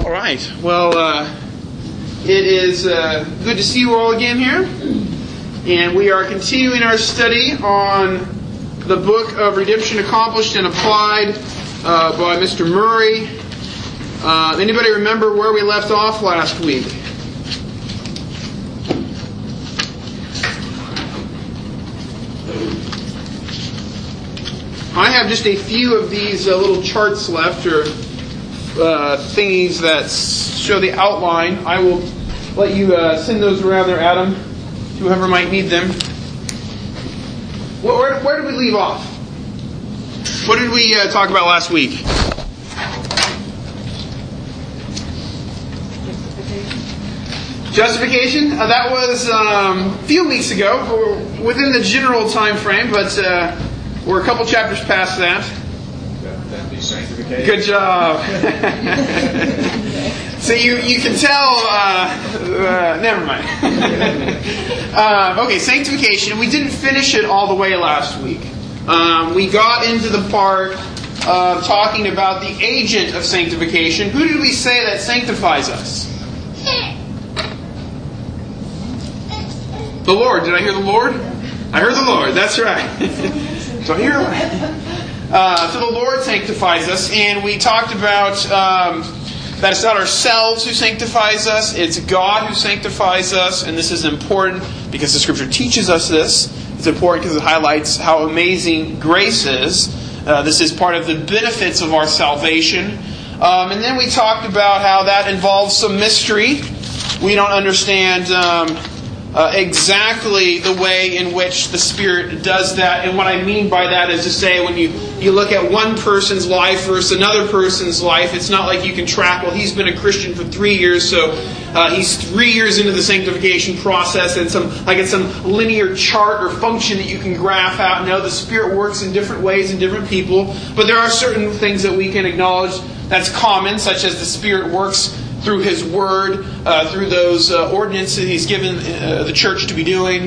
All right. Well, it is good to see you all again here. And we are continuing our study on the book of Redemption Accomplished and Applied by Mr. Murray. Anybody remember where we left off last week? I have just a few of these little charts left, or thingies that show the outline. I will let you send those around there, Adam, to whoever might need them. Where did we leave off? What did we talk about last week? Justification. That was a few weeks ago, within the general time frame, but we're a couple chapters past that. That'd be sanctification. Good job. So you can tell. Never mind. Okay, sanctification. We didn't finish it all the way last week. We got into the part of talking about the agent of sanctification. Who did we say that sanctifies us? The Lord. Did I hear the Lord? I heard the Lord. That's right. So here, so the Lord sanctifies us, and we talked about that it's not ourselves who sanctifies us, it's God who sanctifies us, and this is important because the Scripture teaches us this. It's important because it highlights how amazing grace is. This is part of the benefits of our salvation. And then we talked about how that involves some mystery. We don't understand exactly the way in which the Spirit does that. And what I mean by that is to say, when you look at one person's life versus another person's life, it's not like you can track, well, he's been a Christian for 3 years, so he's 3 years into the sanctification process, and it's some linear chart or function that you can graph out. No, the Spirit works in different ways in different people, but there are certain things that we can acknowledge that's common, such as the Spirit works through His Word, through those ordinances He's given the church to be doing.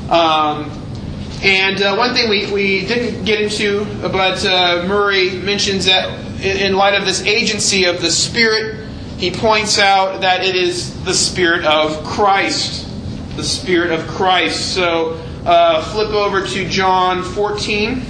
And one thing we didn't get into, but Murray mentions that in light of this agency of the Spirit, he points out that it is the Spirit of Christ. The Spirit of Christ. So flip over to John 14.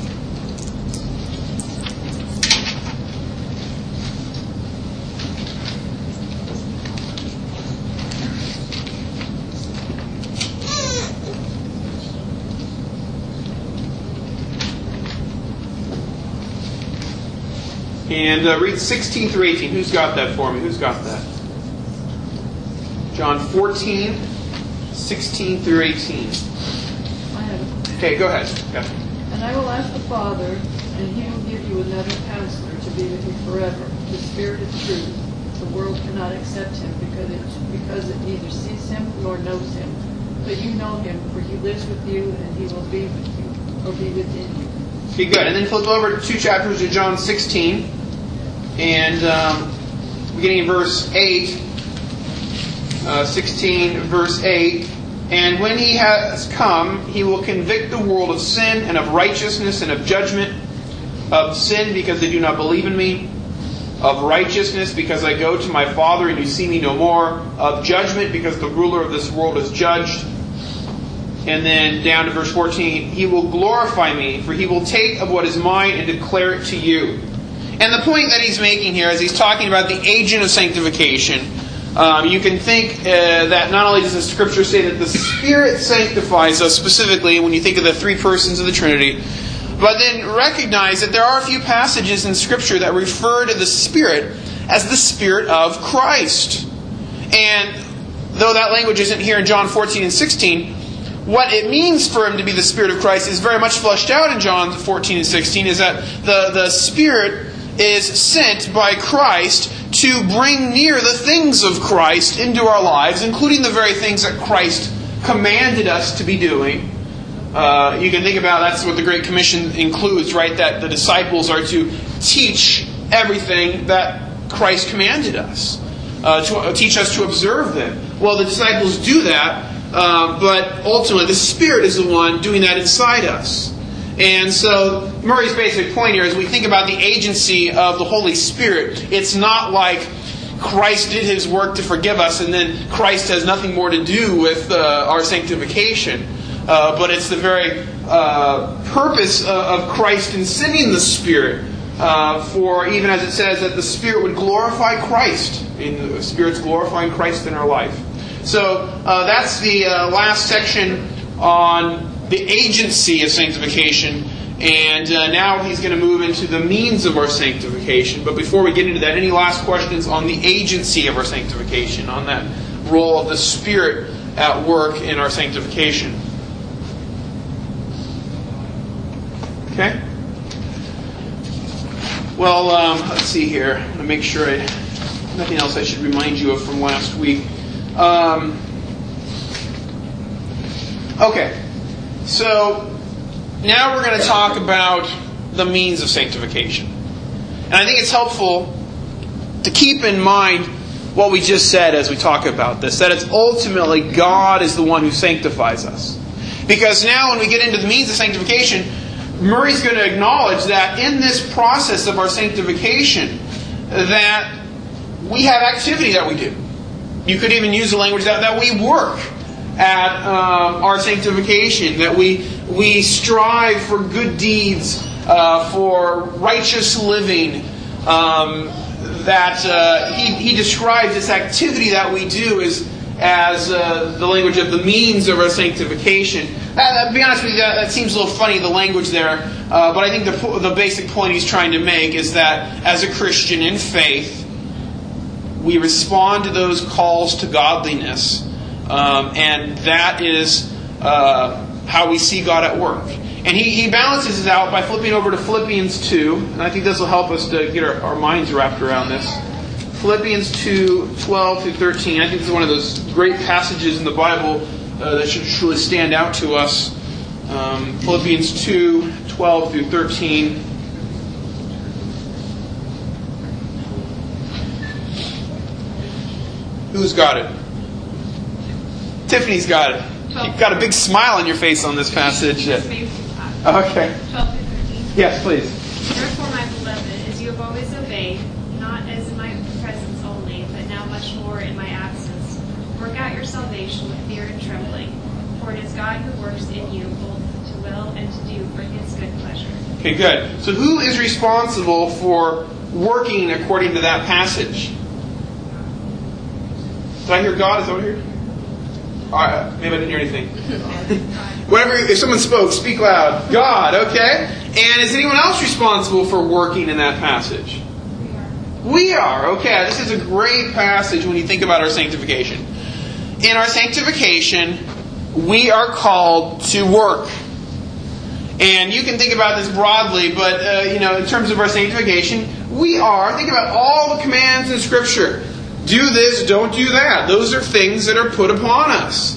And read 16 through 18. Who's got that for me? Who's got that? John 14, 16 through 18. Okay, go ahead. Yeah. And I will ask the Father, and He will give you another counselor to be with you forever, the Spirit of truth. The world cannot accept Him because it neither sees Him nor knows Him. But you know Him, for He lives with you, and He will be with you, or be within you. Okay, good. And then flip over 2 chapters to John 16. And beginning in verse 8, 16 verse 8, and when He has come, He will convict the world of sin and of righteousness and of judgment. Of sin, because they do not believe in Me. Of righteousness, because I go to My Father and you see Me no more. Of judgment, because the ruler of this world is judged. And then down to verse 14, He will glorify Me, for He will take of what is mine and declare it to you. And the point that he's making here is he's talking about the agent of sanctification. You can think that not only does the Scripture say that the Spirit sanctifies us specifically when you think of the three persons of the Trinity, but then recognize that there are a few passages in Scripture that refer to the Spirit as the Spirit of Christ. And though that language isn't here in John 14 and 16, what it means for Him to be the Spirit of Christ is very much fleshed out in John 14 and 16, is that the Spirit is sent by Christ to bring near the things of Christ into our lives, including the very things that Christ commanded us to be doing. You can think about that's what the Great Commission includes, right? That the disciples are to teach everything that Christ commanded us, to teach us to observe them. Well, the disciples do that, but ultimately the Spirit is the one doing that inside us. And so Murray's basic point here is we think about the agency of the Holy Spirit. It's not like Christ did His work to forgive us, and then Christ has nothing more to do with our sanctification. But it's the very purpose of Christ in sending the Spirit, for even as it says that the Spirit would glorify Christ, and the Spirit's glorifying Christ in our life. So that's the last section on the agency of sanctification. And now he's going to move into the means of our sanctification. But before we get into that, any last questions on the agency of our sanctification, on that role of the Spirit at work in our sanctification? Okay? Well, let's see here. I'm going to make sure nothing else I should remind you of from last week. Okay. So now we're going to talk about the means of sanctification. And I think it's helpful to keep in mind what we just said as we talk about this, that it's ultimately God is the one who sanctifies us. Because now when we get into the means of sanctification, Murray's going to acknowledge that in this process of our sanctification, that we have activity that we do. You could even use the language that we work at our sanctification, that we strive for good deeds, for righteous living, that he describes this activity that we do as the language of the means of our sanctification. To be honest with you, that seems a little funny, the language there, but I think the basic point he's trying to make is that as a Christian in faith, we respond to those calls to godliness, and that is how we see God at work. And he balances it out by flipping over to Philippians 2, and I think this will help us to get our minds wrapped around this. Philippians 2, 12 through 13. I think this is one of those great passages in the Bible that should truly stand out to us. Philippians 2, 12 through 13. Who's got it? Tiffany's got it. You've got a big smile on your face on this passage. Okay. 12 through 13. Yes, please. Therefore, my beloved, as you have always obeyed, not as in my presence only, but now much more in my absence, work out your salvation with fear and trembling, for it is God who works in you both to will and to do for His good pleasure. Okay, good. So who is responsible for working according to that passage? Did I hear God? Is that what I heard? All right, maybe I didn't hear anything. Whatever. If someone spoke, speak loud. God, okay? And is anyone else responsible for working in that passage? We are. Okay, this is a great passage when you think about our sanctification. In our sanctification, we are called to work. And you can think about this broadly, but in terms of our sanctification, we are. Think about all the commands in Scripture. Do this, don't do that. Those are things that are put upon us.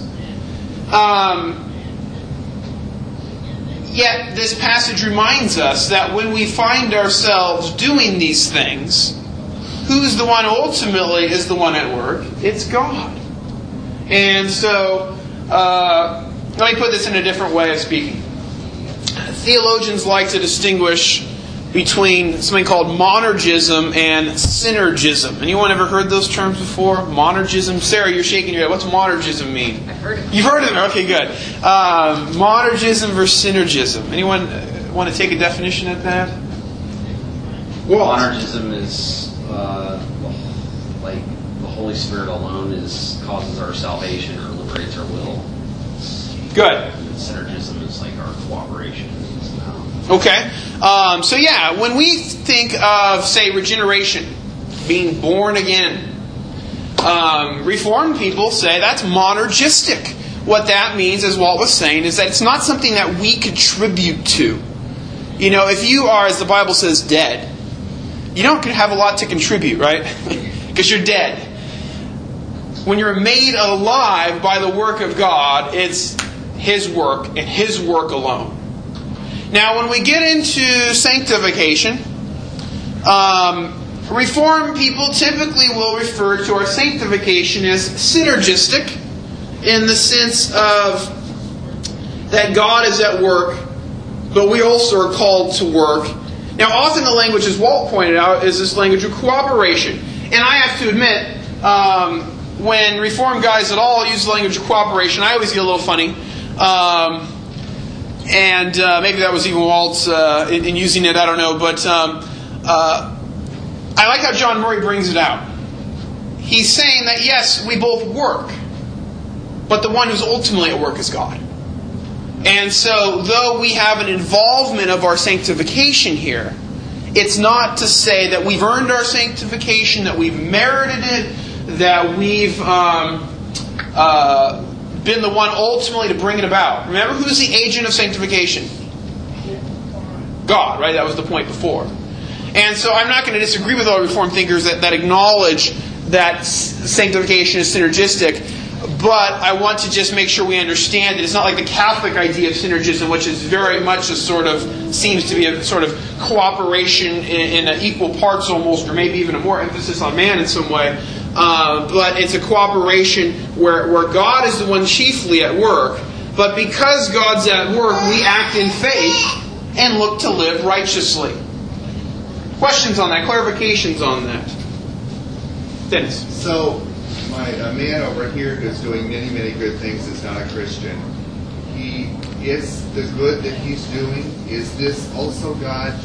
Yet this passage reminds us that when we find ourselves doing these things, who's the one ultimately is the one at work? It's God. And so, let me put this in a different way of speaking. Theologians like to distinguish between something called monergism and synergism. Anyone ever heard those terms before? Monergism? Sarah, you're shaking your head. What's monergism mean? I've heard of it. You've heard of it? Okay, good. Monergism versus synergism. Anyone want to take a definition of that? Well, monergism is like the Holy Spirit alone causes our salvation or liberates our will. Good. And synergism is like our cooperation. Okay. When we think of, say, regeneration, being born again, Reformed people say that's monergistic. What that means, as Walt was saying, is that it's not something that we contribute to. If you are, as the Bible says, dead, you don't have a lot to contribute, right? Because you're dead. When you're made alive by the work of God, it's His work and His work alone. Now, when we get into sanctification, Reformed people typically will refer to our sanctification as synergistic, in the sense of that God is at work, but we also are called to work. Now, often the language, as Walt pointed out, is this language of cooperation. And I have to admit, when Reformed guys at all use the language of cooperation, I always get a little funny. And maybe that was even Walt's in using it, I don't know. But I like how John Murray brings it out. He's saying that, yes, we both work, but the one who's ultimately at work is God. And so, though we have an involvement of our sanctification here, it's not to say that we've earned our sanctification, that we've merited it, that we've been the one ultimately to bring it about. Remember, who's the agent of sanctification? God, right? That was the point before. And so I'm not going to disagree with all Reformed thinkers that acknowledge that sanctification is synergistic, but I want to just make sure we understand that it's not like the Catholic idea of synergism, which is very much a sort of, seems to be a sort of cooperation in equal parts almost, or maybe even a more emphasis on man in some way. But it's a cooperation where God is the one chiefly at work, but because God's at work, we act in faith and look to live righteously. Questions on that? Clarifications on that? Dennis. So, a man over here who's doing many, many good things is not a Christian. Is the good that he's doing, is this also God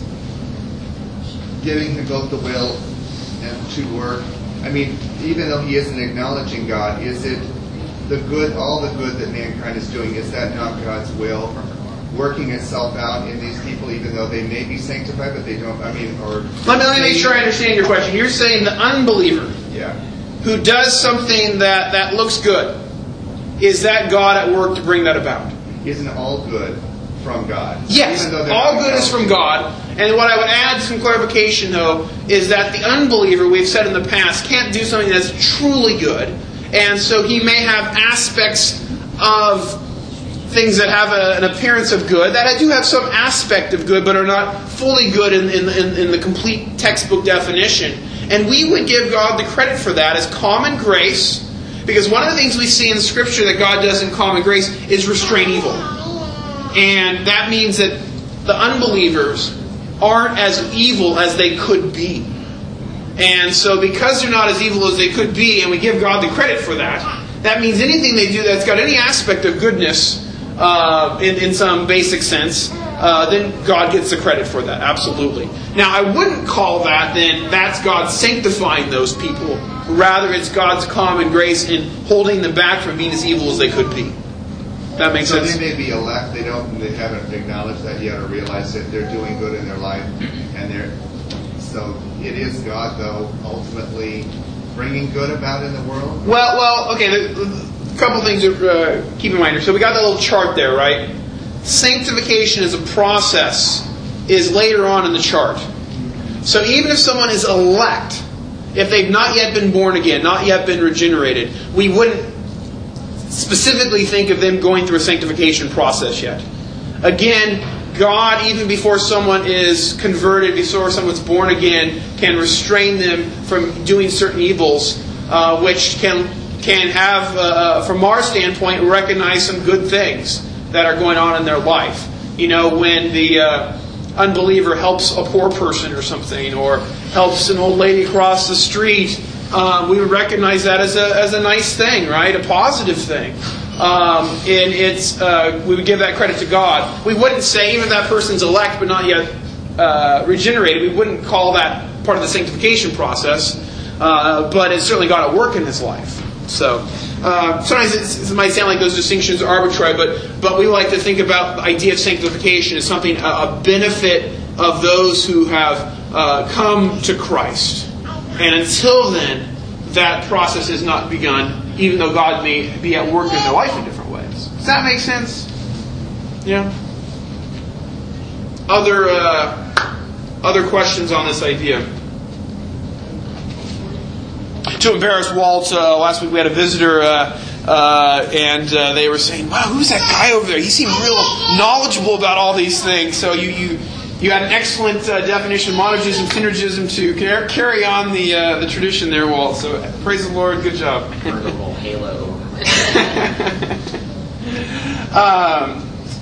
giving him both the will and to work? I mean, even though he isn't acknowledging God, is it the good, all the good that mankind is doing, is that not God's will working itself out in these people, even though they may be sanctified, but they don't, or... Let me make sure I understand your question. You're saying the unbeliever who does something that looks good, is that God at work to bring that about? Isn't all good from God? Yes, all good is from God. And what I would add some clarification, though, is that the unbeliever, we've said in the past, can't do something that's truly good. And so he may have aspects of things that have an appearance of good, that do have some aspect of good, but are not fully good in the complete textbook definition. And we would give God the credit for that as common grace, because one of the things we see in Scripture that God does in common grace is restrain evil. And that means that the unbelievers aren't as evil as they could be. And so because they're not as evil as they could be, and we give God the credit for that, that means anything they do that's got any aspect of goodness in some basic sense, then God gets the credit for that. Absolutely. Now, I wouldn't call that then that's God sanctifying those people. Rather, it's God's common grace in holding them back from being as evil as they could be. That makes sense? So they may be elect, they haven't acknowledged that yet or realized that they're doing good in their life, so it is God, though, ultimately bringing good about in the world? Well, okay, a couple things to keep in mind here. So we got that little chart there, right? Sanctification as a process is later on in the chart. So even if someone is elect, if they've not yet been born again, not yet been regenerated, we wouldn't specifically think of them going through a sanctification process yet. Again, God, even before someone is converted, before someone's born again, can restrain them from doing certain evils, which can have, from our standpoint, recognize some good things that are going on in their life. You know, when the unbeliever helps a poor person or something, or helps an old lady cross the street, we would recognize that as a nice thing, right? A positive thing. And we would give that credit to God. We wouldn't say, even if that person's elect but not yet regenerated, we wouldn't call that part of the sanctification process. But it's certainly got to work in his life. So sometimes it might sound like those distinctions are arbitrary, but we like to think about the idea of sanctification as something, a benefit of those who have come to Christ. And until then, that process has not begun, even though God may be at work in their life in different ways. Does that make sense? Yeah? Other questions on this idea? To embarrass Walt, last week we had a visitor, and they were saying, "Wow, who's that guy over there? He seemed real knowledgeable about all these things." So you had an excellent definition of monogism, synergism to carry on the tradition there, Walt. So praise the Lord, good job. A little halo.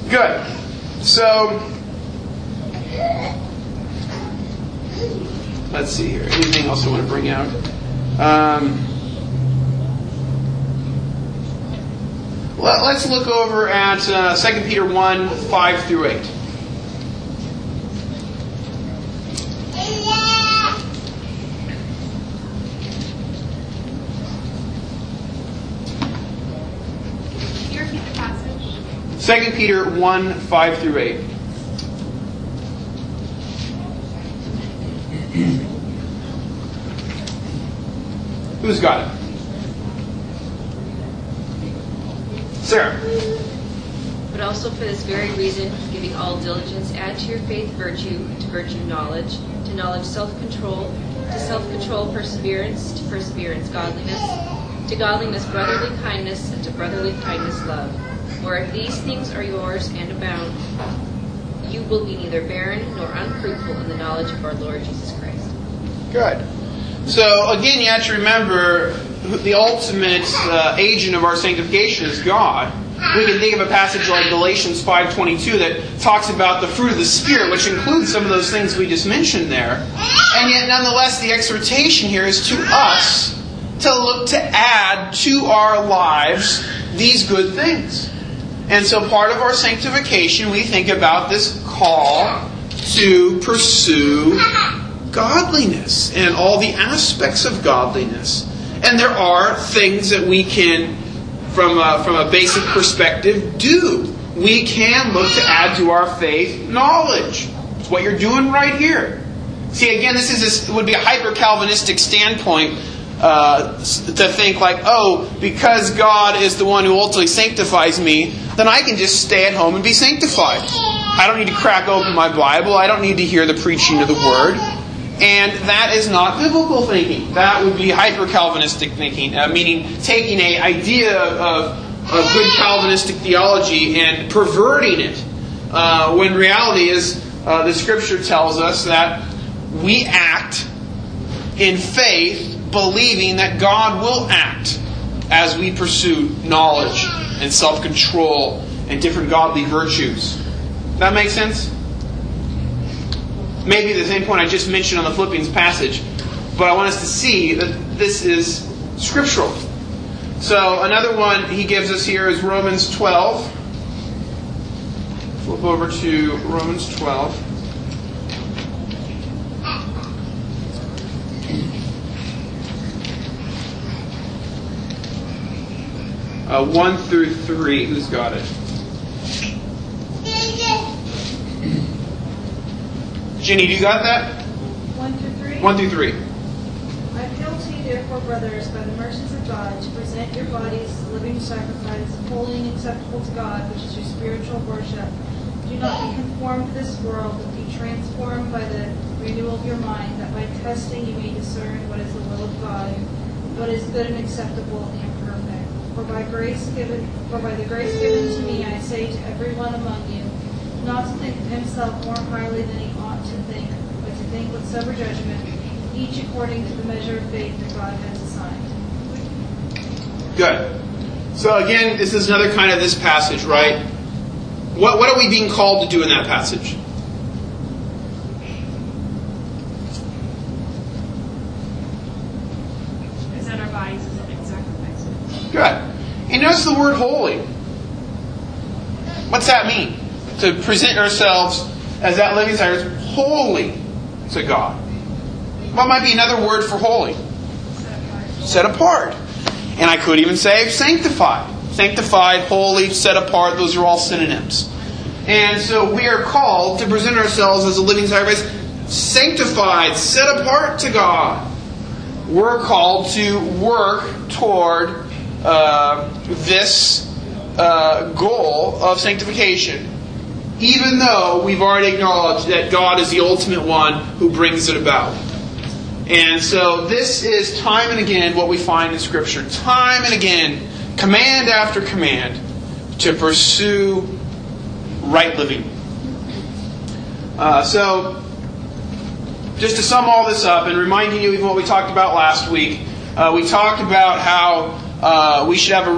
Good. So Let's see here. Anything else I want to bring out? Let's look over at 2 Peter 1, 5 through 8. Can you repeat the passage? 2 Peter 1, 5 through 8. Who's got it? Sarah. But also for this very reason, giving all diligence, add to your faith virtue, to virtue knowledge, to knowledge self-control, to self-control perseverance, to perseverance godliness, to godliness brotherly kindness, and to brotherly kindness love. For if these things are yours and abound, you will be neither barren nor unfruitful in the knowledge of our Lord Jesus Christ. Good. So again, you have to remember the ultimate agent of our sanctification is God. We can think of a passage like Galatians 5:22 that talks about the fruit of the Spirit, which includes some of those things we just mentioned there. And yet, nonetheless, the exhortation here is to us to look to add to our lives these good things. And so part of our sanctification, we think about this call to pursue godliness and all the aspects of godliness. And there are things that we can, from a basic perspective, do. We can look to add to our faith knowledge. It's what you're doing right here. See, again, this would be a hyper-Calvinistic standpoint to think like, oh, because God is the one who ultimately sanctifies me, then I can just stay at home and be sanctified. I don't need to crack open my Bible. I don't need to hear the preaching of the Word. And that is not biblical thinking. That would be hyper-Calvinistic thinking, meaning taking an idea of good Calvinistic theology and perverting it. When reality is, the Scripture tells us that we act in faith, believing that God will act as we pursue knowledge and self-control and different godly virtues. That make sense? Maybe the same point I just mentioned on the Philippians passage, but I want us to see that this is scriptural. So another one he gives us here is Romans 12. Flip over to Romans 12. 1 through 3. Who's got it? Jenny, do you got that? 1 through 3? 1 through 3. I appeal to you, therefore, brothers, by the mercies of God, to present your bodies as a living sacrifice, holy and acceptable to God, which is your spiritual worship. Do not be conformed to this world, but be transformed by the renewal of your mind, that by testing you may discern what is the will of God, what is good and acceptable and perfect. For by the grace given to me, I say to everyone among you, not to think of himself more highly than he ought to think, but to think with sober judgment, each according to the measure of faith that God has assigned. Good. So again, this is another kind of this passage, right? What are we being called to do in that passage? Present our bodies as living sacrifices. Good. And notice the word holy. What's that mean? To present ourselves as that living sacrifice, holy to God. What might be another word for holy? Set apart. And I could even say sanctified. Sanctified, holy, set apart, those are all synonyms. And so we are called to present ourselves as a living sacrifice, sanctified, set apart to God. We're called to work toward this goal of sanctification, even though we've already acknowledged that God is the ultimate one who brings it about. And so this is time and again what we find in Scripture. Time and again, command after command to pursue right living. So, just to sum all this up and reminding you even what we talked about last week, we talked about how we should have a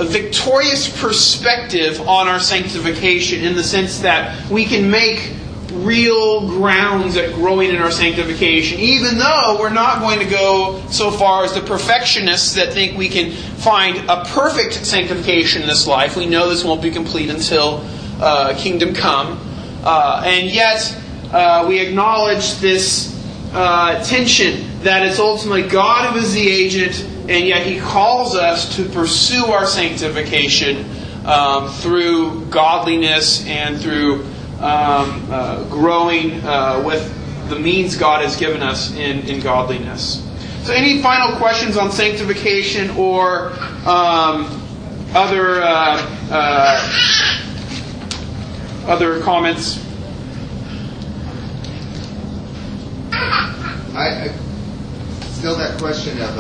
victorious perspective on our sanctification, in the sense that we can make real grounds at growing in our sanctification, even though we're not going to go so far as the perfectionists that think we can find a perfect sanctification in this life. We know this won't be complete until kingdom come. And yet, we acknowledge this tension that it's ultimately God who is the agent, and yet He calls us to pursue our sanctification through godliness and through growing with the means God has given us in godliness. So any final questions on sanctification or other comments? I still that question of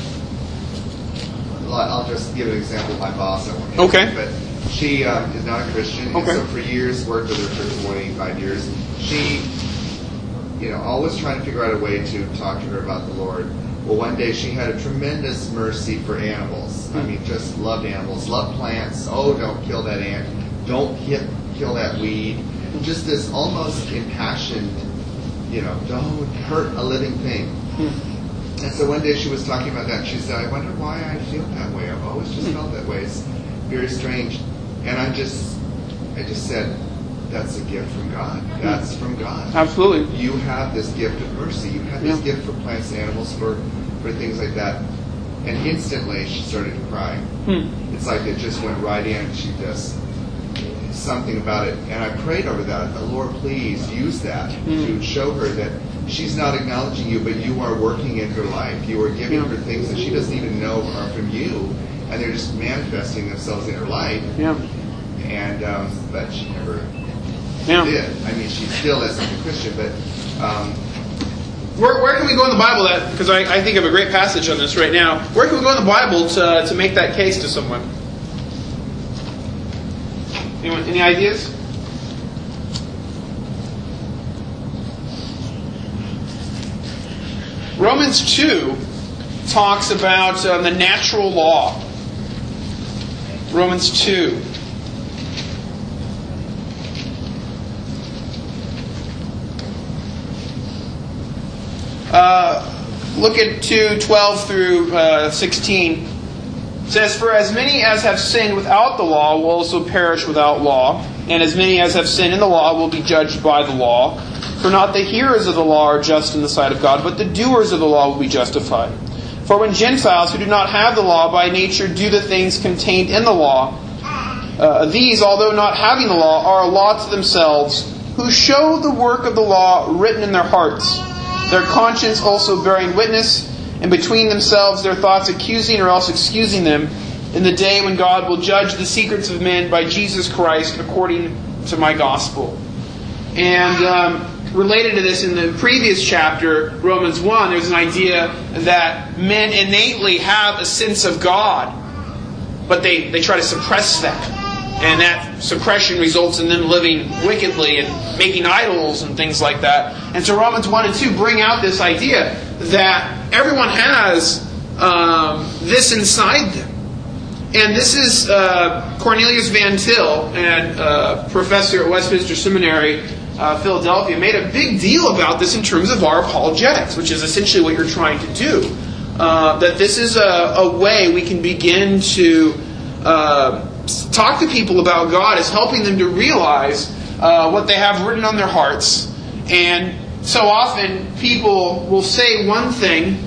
I'll just give an example of my boss. Okay. But she is not a Christian, and so for years worked with her for 25 years. She, always trying to figure out a way to talk to her about the Lord. Well, one day she had a tremendous mercy for animals. I mean, just loved animals, loved plants. Oh, don't kill that ant. Don't kill that weed. Just this almost impassioned, don't hurt a living thing. And so one day she was talking about that, and she said, I wonder why I feel that way. I've always just felt that way. It's very strange. And I just said, that's a gift from God. That's from God. Absolutely. You have this gift of mercy. You have this gift for plants and animals, for things like that. And instantly she started to cry. It's like it just went right in. She just, something about it. And I prayed over that. I thought, Lord, please use that to show her that she's not acknowledging you, but you are working in her life. You are giving her things that she doesn't even know are from you, and they're just manifesting themselves in her life. And but she never did. I mean, she still isn't a Christian, but where can we go in the Bible that? Because I think of a great passage on this right now. Where can we go in the Bible to make that case to someone? Anyone? Any ideas? Romans 2 talks about the natural law. Romans 2. Look at 2:12 through 16. It says, For as many as have sinned without the law will also perish without law, and as many as have sinned in the law will be judged by the law. For not the hearers of the law are just in the sight of God, but the doers of the law will be justified. For when Gentiles who do not have the law by nature do the things contained in the law, these, although not having the law, are a law to themselves, who show the work of the law written in their hearts, their conscience also bearing witness, and between themselves their thoughts accusing or else excusing them, in the day when God will judge the secrets of men by Jesus Christ according to my gospel. And related to this, in the previous chapter, Romans 1, there's an idea that men innately have a sense of God, but they try to suppress that. And that suppression results in them living wickedly and making idols and things like that. And so Romans 1 and 2 bring out this idea that everyone has this inside them. And this is Cornelius Van Til, and professor at Westminster Seminary, Philadelphia, made a big deal about this in terms of our apologetics, which is essentially what you're trying to do. That this is a way we can begin to talk to people about God, is helping them to realize what they have written on their hearts. And so often people will say one thing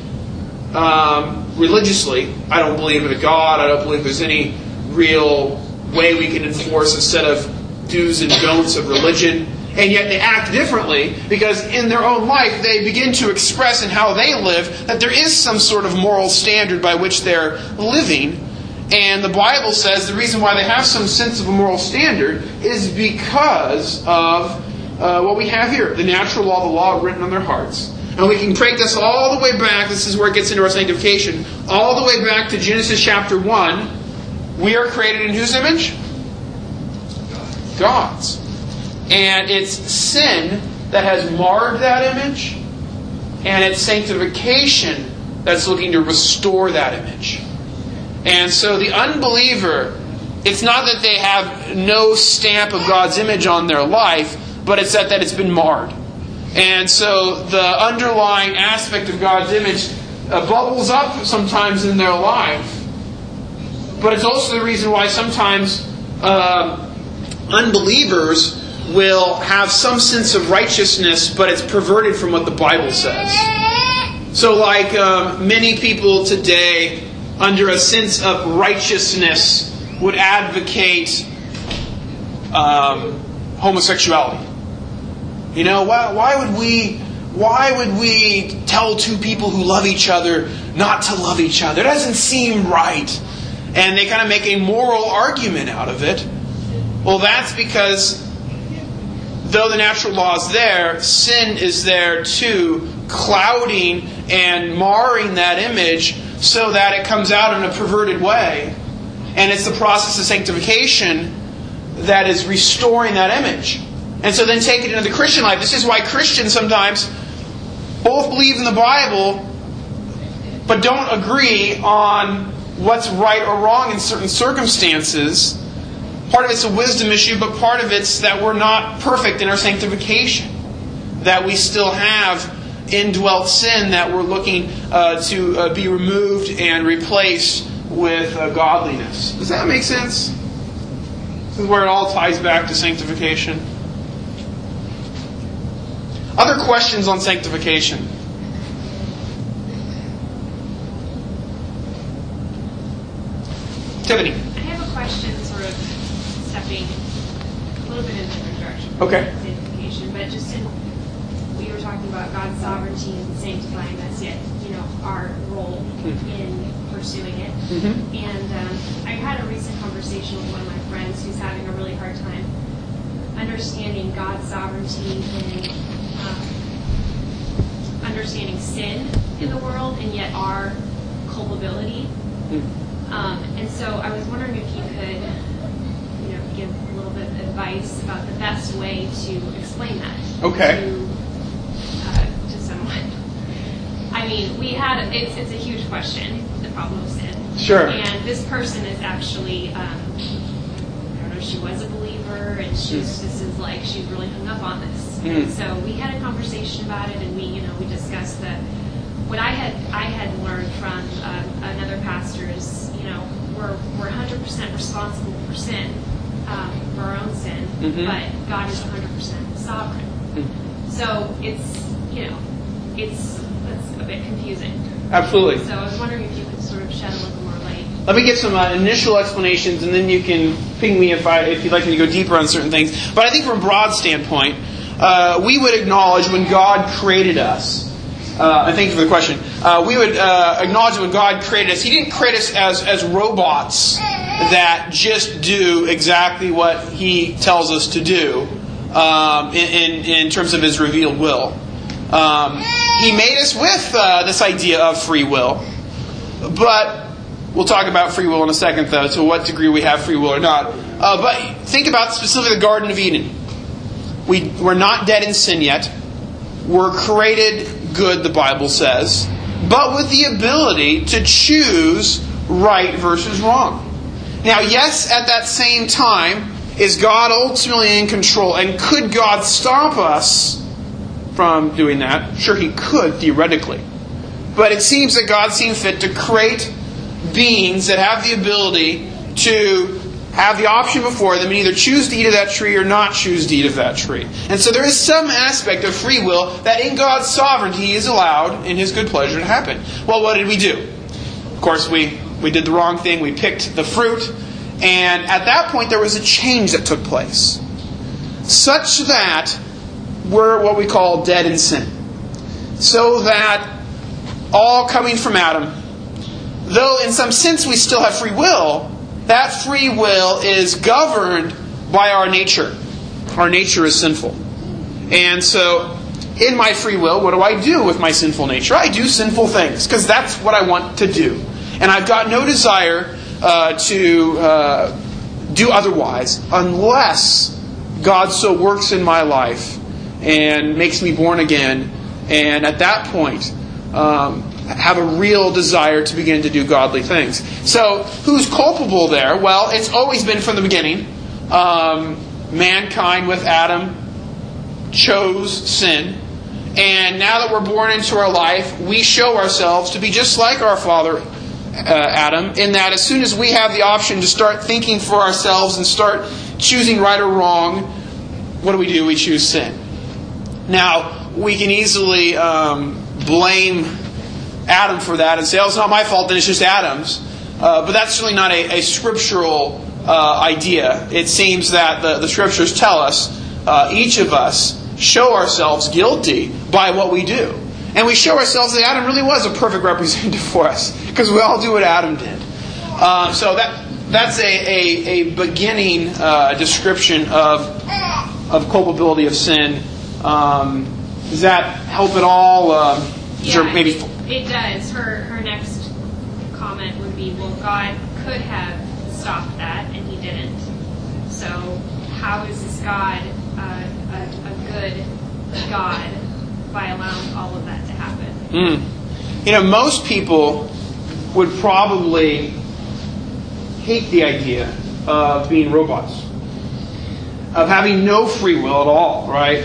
religiously. I don't believe in a God. I don't believe there's any real way we can enforce a set of do's and don'ts of religion. And yet they act differently because in their own life they begin to express in how they live that there is some sort of moral standard by which they're living. And the Bible says the reason why they have some sense of a moral standard is because of what we have here, the natural law, the law written on their hearts. And we can break this all the way back, this is where it gets into our sanctification, all the way back to Genesis chapter 1. We are created in whose image? God's. And it's sin that has marred that image, and it's sanctification that's looking to restore that image. And so the unbeliever, it's not that they have no stamp of God's image on their life, but it's that it's been marred. And so the underlying aspect of God's image bubbles up sometimes in their life. But it's also the reason why sometimes unbelievers will have some sense of righteousness, but it's perverted from what the Bible says. So like many people today, under a sense of righteousness, would advocate homosexuality. You know, why would we tell two people who love each other not to love each other? It doesn't seem right. And they kind of make a moral argument out of it. Well, that's because though the natural law is there, sin is there too, clouding and marring that image so that it comes out in a perverted way. And it's the process of sanctification that is restoring that image. And so then take it into the Christian life. This is why Christians sometimes both believe in the Bible, but don't agree on what's right or wrong in certain circumstances. Part of it's a wisdom issue, but part of it's that we're not perfect in our sanctification. That we still have indwelt sin that we're looking to be removed and replaced with godliness. Does that make sense? This is where it all ties back to sanctification. Other questions on sanctification? Tiffany. I have a question sort of stepping a little bit in a different direction. Okay. Sanctification, but just we were talking about God's sovereignty and sanctifying us, yet, our role in pursuing it. Mm-hmm. And I had a recent conversation with one of my friends who's having a really hard time understanding God's sovereignty and understanding sin in the world, and yet our culpability. And so I was wondering if you could, give a little bit of advice about the best way to explain that. Okay. To someone. I mean, it's a huge question, the problem of sin. Sure. And this person is actually, I don't know, she was a believer, and she's really hung up on this. And so we had a conversation about it, and we discussed that what I had learned from another pastor is, we're 100% responsible for sin, for our own sin, but God is 100% sovereign. So it's a bit confusing. Absolutely. So I was wondering if you could sort of shed a little more light. Let me give some initial explanations, and then you can ping me if you'd like me to go deeper on certain things. But I think from a broad standpoint, we would acknowledge when God created us. And thank you for the question. We would acknowledge when God created us, He didn't create us as robots that just do exactly what He tells us to do in terms of His revealed will. He made us with this idea of free will. But we'll talk about free will in a second, though, to what degree we have free will or not. But think about specifically the Garden of Eden. We're not dead in sin yet. We're created good, the Bible says, but with the ability to choose right versus wrong. Now, yes, at that same time, is God ultimately in control? And could God stop us from doing that? Sure, He could, theoretically. But it seems that God seems fit to create beings that have the ability to have the option before them and either choose to eat of that tree or not choose to eat of that tree. And so there is some aspect of free will that in God's sovereignty is allowed in His good pleasure to happen. Well, what did we do? Of course, we did the wrong thing. We picked the fruit. And at that point, there was a change that took place. Such that we're what we call dead in sin. So that all coming from Adam, though in some sense we still have free will, that free will is governed by our nature. Our nature is sinful. And so, in my free will, what do I do with my sinful nature? I do sinful things, because that's what I want to do. And I've got no desire to do otherwise, unless God so works in my life and makes me born again, and at that point, have a real desire to begin to do godly things. So, who's culpable there? Well, it's always been from the beginning. Mankind with Adam chose sin. And now that we're born into our life, we show ourselves to be just like our father Adam, in that as soon as we have the option to start thinking for ourselves and start choosing right or wrong, what do? We choose sin. Now, we can easily blame Adam for that and say, oh, it's not my fault, then it's just Adam's. But that's certainly not a scriptural idea. It seems that the scriptures tell us, each of us show ourselves guilty by what we do. And we show ourselves that Adam really was a perfect representative for us, because we all do what Adam did. So that's a beginning description of culpability of sin. Does that help at all? Maybe it does. Her next comment would be, well, God could have stopped that, and He didn't. So how is this God a good God by allowing all of that to happen? Most people would probably hate the idea of being robots, of having no free will at all, right?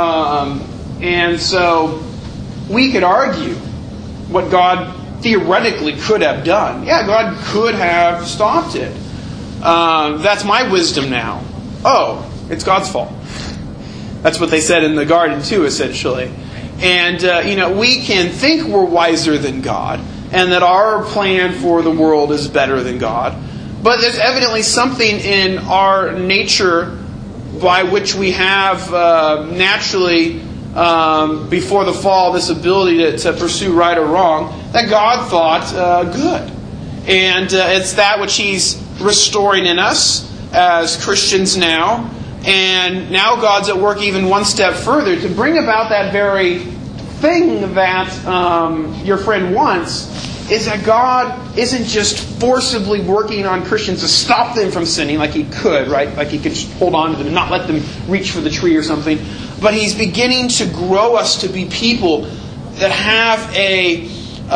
And so we could argue what God theoretically could have done. Yeah, God could have stopped it. That's my wisdom now. Oh, it's God's fault. That's what they said in the garden too, essentially. And, we can think we're wiser than God, and that our plan for the world is better than God. But there's evidently something in our nature by which we have naturally, before the fall, this ability to pursue right or wrong, that God thought good. And it's that which He's restoring in us as Christians now. And now God's at work even one step further to bring about that very thing that your friend wants, is that God isn't just forcibly working on Christians to stop them from sinning like He could, right? Like He could just hold on to them and not let them reach for the tree or something. But He's beginning to grow us to be people that have a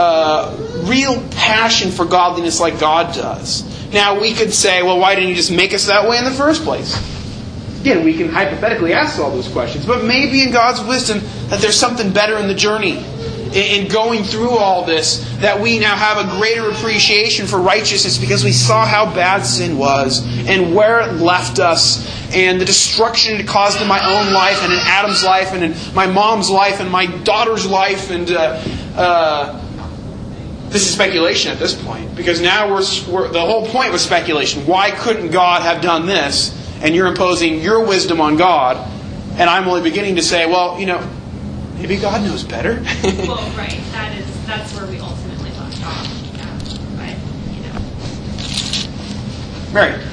real passion for godliness like God does. Now, we could say, well, why didn't He just make us that way in the first place? Again, we can hypothetically ask all those questions, but maybe in God's wisdom that there's something better in the journey, in going through all this, that we now have a greater appreciation for righteousness because we saw how bad sin was and where it left us and the destruction it caused in my own life and in Adam's life and in my mom's life and my daughter's life. And this is speculation at this point, because now we're the whole point was speculation. Why couldn't God have done this? And you're imposing your wisdom on God, and I'm only beginning to say, well, maybe God knows better. Well, right. That's where we ultimately left off. Yeah. But, Mary.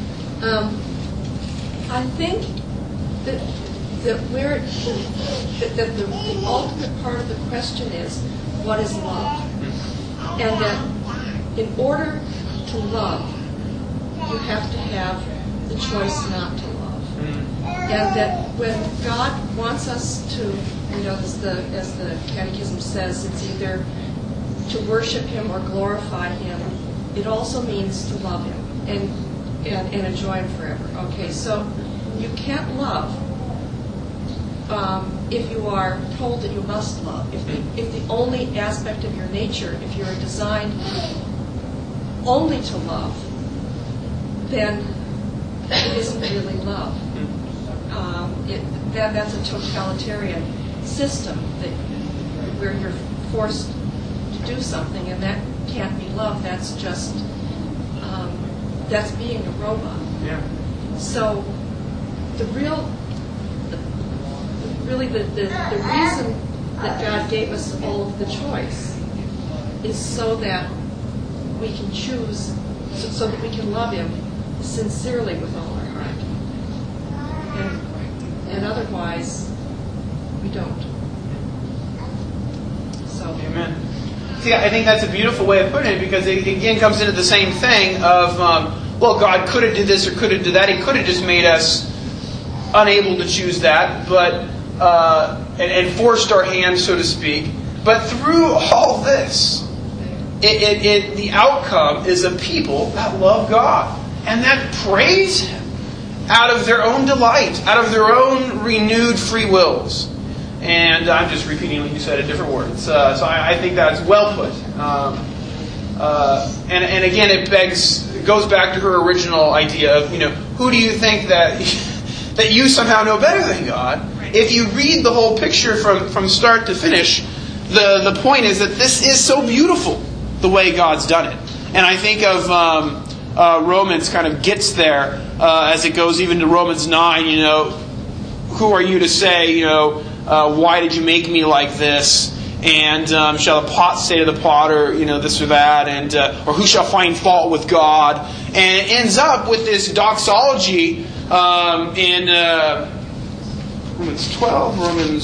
I think that the ultimate part of the question is, what is love? And that in order to love, you have to have the choice not to love. And that when God wants us to, as the Catechism says, it's either to worship Him or glorify Him, it also means to love Him and enjoy Him forever. Okay, so you can't love if you are told that you must love. If the only aspect of your nature, if you're designed only to love, then it isn't really love. That's a totalitarian system where you're forced to do something, and that can't be love. That's just that's being a robot. Yeah. So the reason that God gave us all of the choice is so that we can choose, so that we can love Him sincerely with all our heart. And otherwise, we don't. So. Amen. See, I think that's a beautiful way of putting it, because it again comes into the same thing of, well, God could have did this or could have did that. He could have just made us unable to choose that, but and forced our hand, so to speak. But through all this, the outcome is a people that love God and that praise Him out of their own delight, out of their own renewed free wills. And I'm just repeating what you said in different words. So I think that's well put. And again, it goes back to her original idea of, who do you think that you somehow know better than God? If you read the whole picture from start to finish, the point is that this is so beautiful, the way God's done it. And I think of Romans kind of gets there as it goes even to Romans 9, who are you to say, why did you make me like this? And shall the pot say to the potter, this or that, and or who shall find fault with God? And it ends up with this doxology in Romans 12,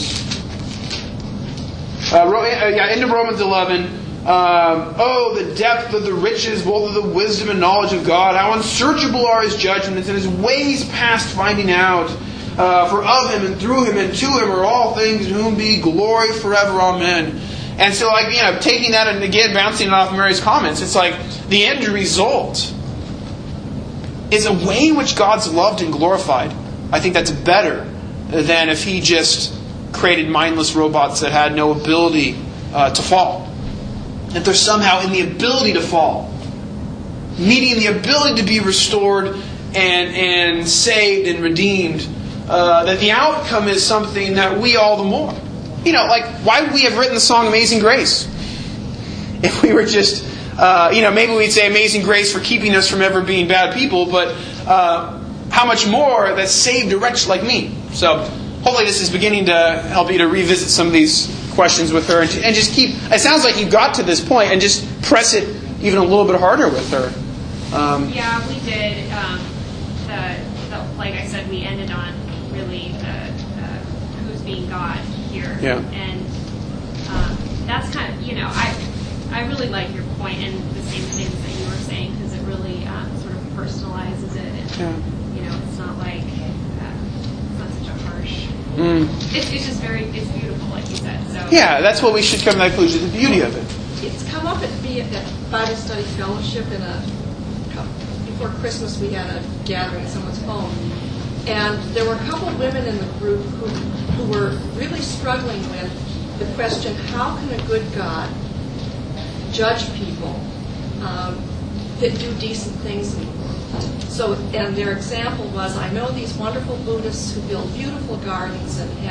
into Romans 11. The depth of the riches, both of the wisdom and knowledge of God. How unsearchable are His judgments and His ways past finding out. For of Him and through Him and to Him are all things, in whom be glory forever. Amen. And so, taking that and again bouncing it off Mary's comments, it's like the end result is a way in which God's loved and glorified. I think that's better than if He just created mindless robots that had no ability to fall. That they're somehow in the ability to fall, needing the ability to be restored and saved and redeemed. That the outcome is something that we all the more. Why would we have written the song Amazing Grace? If we were just, maybe we'd say Amazing Grace for keeping us from ever being bad people, but how much more that saved a wretch like me. So hopefully this is beginning to help you to revisit some of these questions with her and just keep, it sounds like you got to this point and just press it even a little bit harder with her. Yeah, we did. Like I said, we ended on really who's being God here. Yeah. And that's kind of, I really like your point and the same things that you were saying, because it really sort of personalizes it. And, it's not like, it's not such a harsh, it's just it's beautiful, like you said. So yeah, that's what we should come to that conclusion, the beauty of it. It's come up at Bible Study Fellowship before Christmas we had a gathering at someone's home. And there were a couple of women in the group who were really struggling with the question, how can a good God judge people that do decent things in the world? So, and their example was, I know these wonderful Buddhists who build beautiful gardens and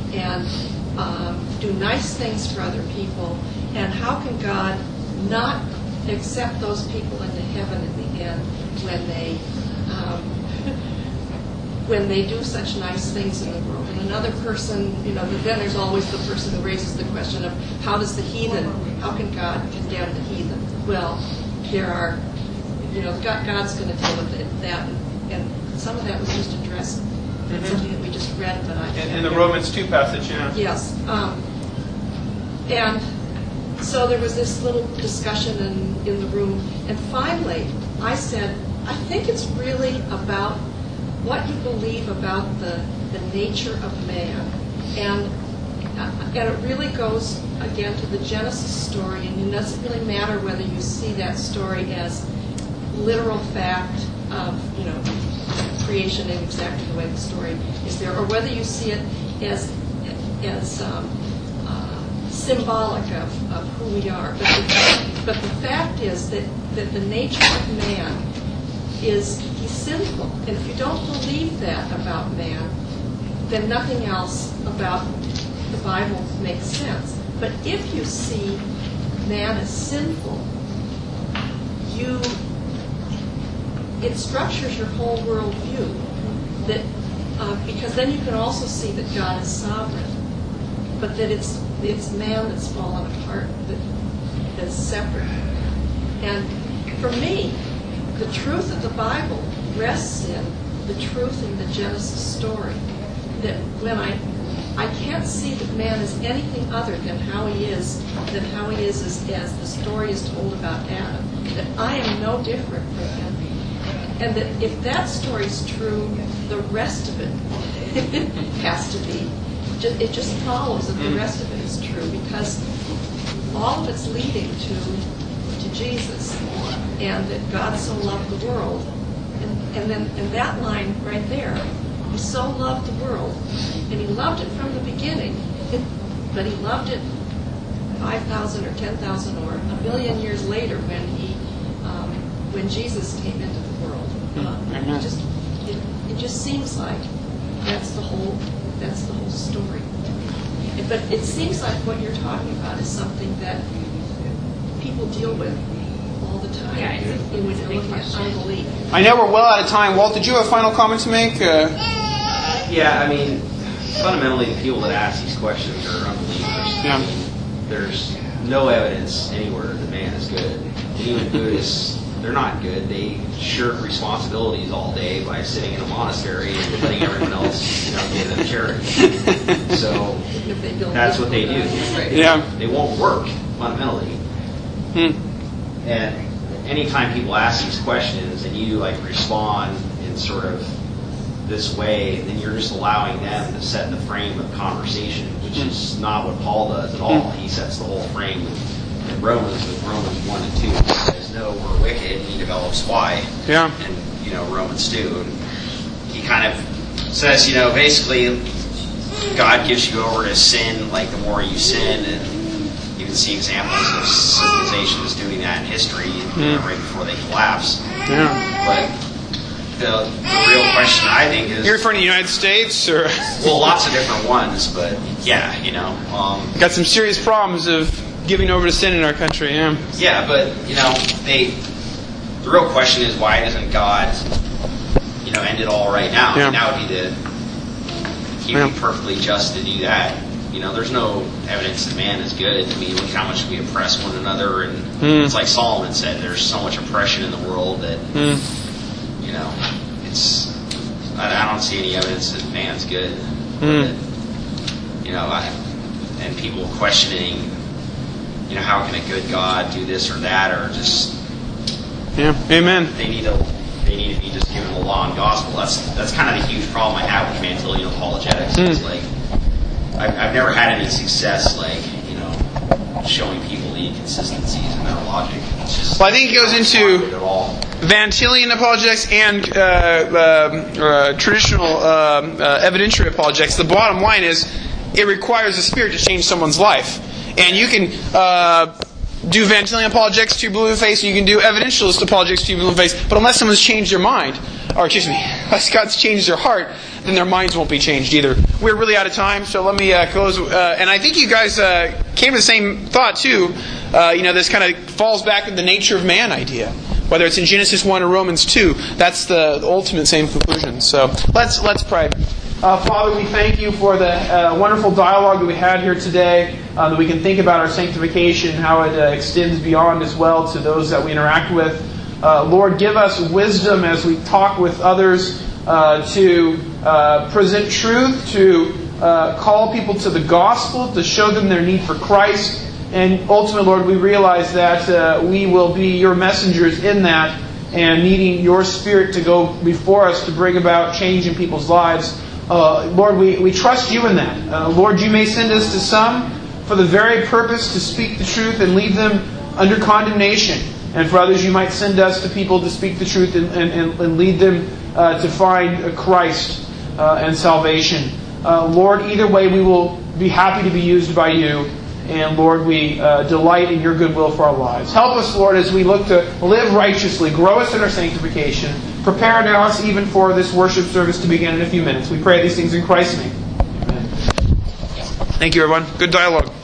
do nice things for other people, and how can God not accept those people into heaven in the end when they do such nice things in the world? And another person, then there's always the person who raises the question of how can God condemn the heathen? Well, there are, God's going to deal with that, and some of that was just addressed in something that we just read. But in the Romans 2 passage, yeah. Yes. And so there was this little discussion in the room, and finally I said, I think it's really about what you believe about the nature of man. And it really goes, again, to the Genesis story, and it doesn't really matter whether you see that story as literal fact of, creation in exactly the way the story is there, or whether you see it as symbolic of who we are. But the fact is that the nature of man is he's sinful. And if you don't believe that about man, then nothing else about the Bible makes sense. But if you see man as sinful, it structures your whole worldview. Because then you can also see that God is sovereign, but that it's man that's fallen apart, that's separate. And for me, the truth of the Bible rests in the truth in the Genesis story. That when I can't see that man is anything other than how he is as the story is told about Adam, that I am no different from him. And that if that story is true, the rest of it has to be. It just follows that the rest of it is true, because all of it's leading to Jesus, and that God so loved the world And that line right there, He so loved the world, and He loved it from the beginning, but He loved it 5,000 or 10,000 or a billion years later when Jesus came into the world. It just seems like that's the whole story to me. But it seems like what you're talking about is something that people deal with all the time. Yeah, when you're looking at unbelief. I know we're well out of time. Walt, did you have a final comment to make? Yeah, I mean, fundamentally, the people that ask these questions are unbelievers. Yeah. There's no evidence anywhere that man is good. And even Buddhists, they're not good. They shirk responsibilities all day by sitting in a monastery and letting everyone else, give them charity. So that's what they do. Yeah. They won't work fundamentally. And anytime people ask these questions and you respond in sort of this way, then you're just allowing them to set the frame of conversation, which is not what Paul does at all. He sets the whole frame in Romans 1 and 2. He says, no, we're wicked, and he develops why. Yeah. And, Romans 2. And he kind of says, basically, God gives you over to sin, the more you sin, and you can see examples of civilizations doing that in history, right before they collapse. Yeah. But the real question, I think, is... You're referring to the United States? Or? Well, lots of different ones, but yeah, got some serious problems of giving over to sin in our country, yeah. Yeah, but, the real question is, why doesn't God, end it all right now? Yeah. That would be he'd be perfectly just to do that. There's no evidence that man is good. I mean, look how much we oppress one another, and it's like Solomon said, there's so much oppression in the world that... I don't see any evidence that man's good. And people questioning, how can a good God do this or that, or just... Yeah, amen. They need to be just given the law and gospel. That's kind of the huge problem I have with Mantillian apologetics. It's I've never had any success, showing people the inconsistencies in their logic. It's just, I think it goes into Van Tillian apologetics and traditional evidentiary apologetics. The bottom line is, it requires the Spirit to change someone's life. And you can do Van Tillian apologetics to your blue face, and you can do evidentialist apologetics to your blue face, but unless someone's changed their mind, unless God's changed their heart, then their minds won't be changed either. We're really out of time, so let me close. And I think you guys came to the same thought too. This kind of falls back to the nature of man idea. Whether it's in Genesis 1 or Romans 2, that's the ultimate same conclusion. So let's pray. Father, we thank you for the wonderful dialogue that we had here today, that we can think about our sanctification, how it extends beyond as well to those that we interact with. Lord, give us wisdom as we talk with others to present truth, to call people to the gospel, to show them their need for Christ. And ultimately, Lord, we realize that we will be your messengers in that, and needing your Spirit to go before us to bring about change in people's lives. Lord, we trust you in that. Lord, you may send us to some for the very purpose to speak the truth and leave them under condemnation. And for others, you might send us to people to speak the truth and lead them to find Christ and salvation. Lord, either way, we will be happy to be used by you. And Lord, we delight in your goodwill for our lives. Help us, Lord, as we look to live righteously. Grow us in our sanctification. Prepare us even for this worship service to begin in a few minutes. We pray these things in Christ's name. Amen. Thank you, everyone. Good dialogue.